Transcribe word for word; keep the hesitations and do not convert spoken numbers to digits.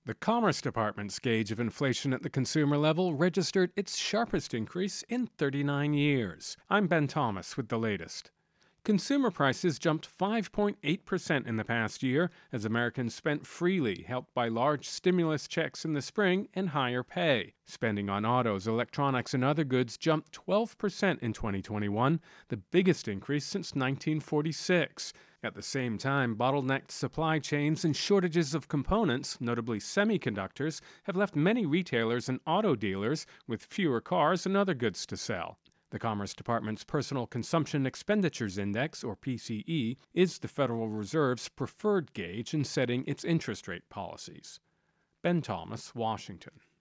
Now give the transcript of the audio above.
The Commerce Department's gauge of inflation at the consumer level registered its sharpest increase in thirty-nine years. I'm Ben Thomas with the latest. Consumer prices jumped five point eight percent in the past year as Americans spent freely, helped by large stimulus checks in the spring and higher pay. Spending on autos, electronics, and other goods jumped twelve percent in twenty twenty-one, the biggest increase since nineteen forty-six. At the same time, bottlenecked supply chains and shortages of components, notably semiconductors, have left many retailers and auto dealers with fewer cars and other goods to sell. The Commerce Department's Personal Consumption Expenditures Index, or P C E, is the Federal Reserve's preferred gauge in setting its interest rate policies. Ben Thomas, Washington.